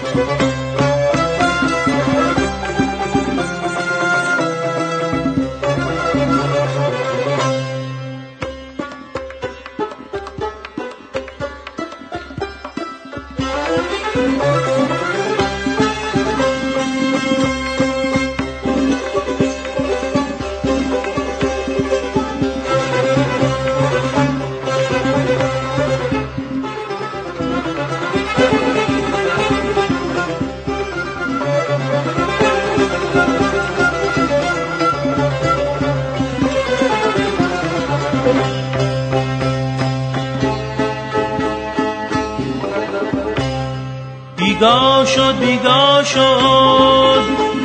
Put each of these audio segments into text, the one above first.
بیگاه شد بیگاه شد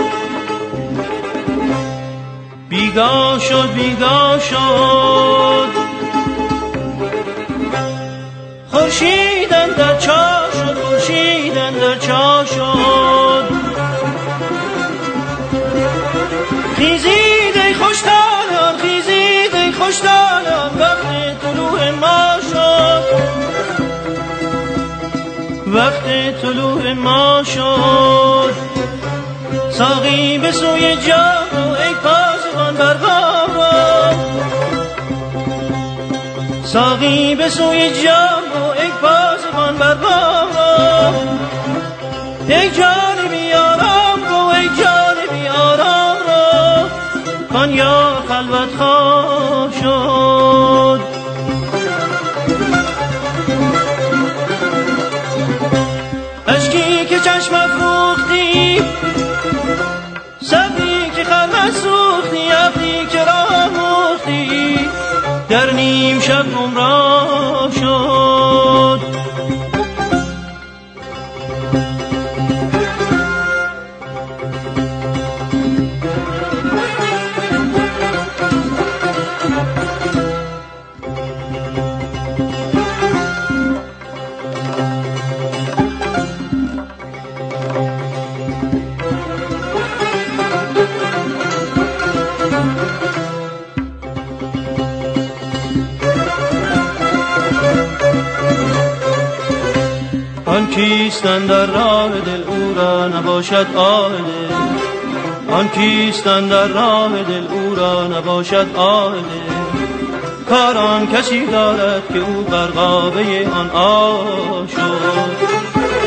بیگاه شد بیگاه شد خورشید اندر چاه شد خورشید اندر چاه شد خیزید ای خوشتالان خیزید ای خوشتالان وقت طلوع ما شد وقت طلوع ما شد ساقی به سوی جام رو ای پاسبان بر بام رو ساقی به سوی جام رو ای پاسبان بر بام رو ای جان بی آرام رو ای جان بی آرام رو کان یا خلوت خواه شد اشکی که چشم افروختی صبری که خلوت سوختی عقلی که راه مختی در نیم شب گمراه شد آن کیست اندر راه دل او را نباشد آه دل آن کیست اندر راه دل او را نباشد آه دل کار آن کسی دارد که او غرقابه آن آه شد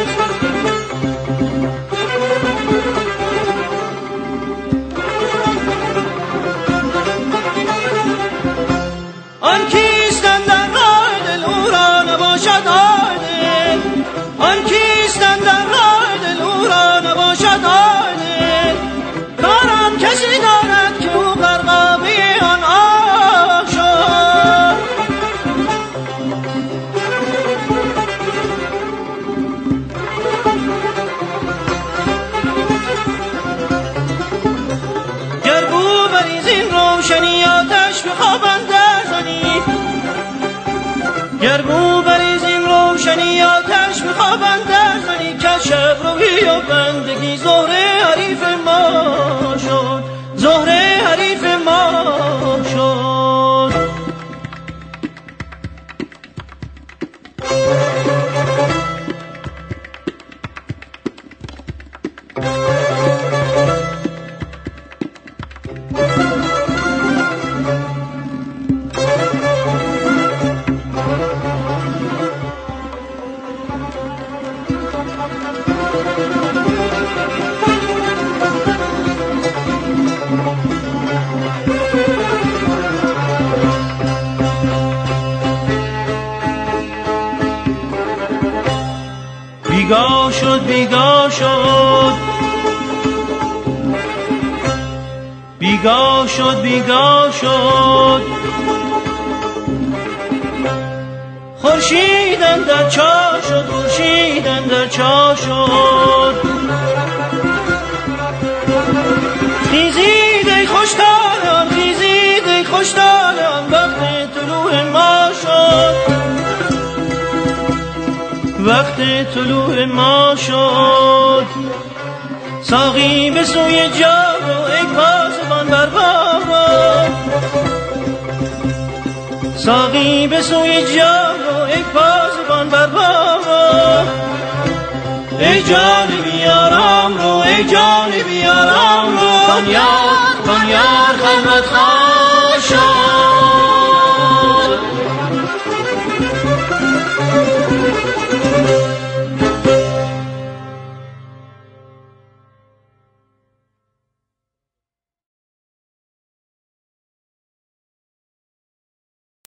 آن کیست اندر راه دل او را نباشد آه دل آن کیست اندر راه دل او را نباشد آه دل کار آن کسی دارد که او غرقابه آن آه شد گر بو بریز این روشنی آتش به خواب اندر زنی گر بو بریز این روشنی آتش به خواب اندر زنی که شب روی و بندگی زهره حریف ما شد زهره حریف ما شد بیگاه شد بیگاه شد بیگاه شد بیگاه شد خورشید اندر چاه شد خورشید اندر چاه شد خیزید ای خوشتالان خیزید ای خوشتالان وقت طلوع ما شد وقت طلوع ما شد ساقی به سوی جام رو ای پاسبان بر بام رو ساقی به سوی جام رو ای پاسبان بر بام رو ای جان بیارم رو، ای جان بیارم رو، کن یار خدمت خواهد شد.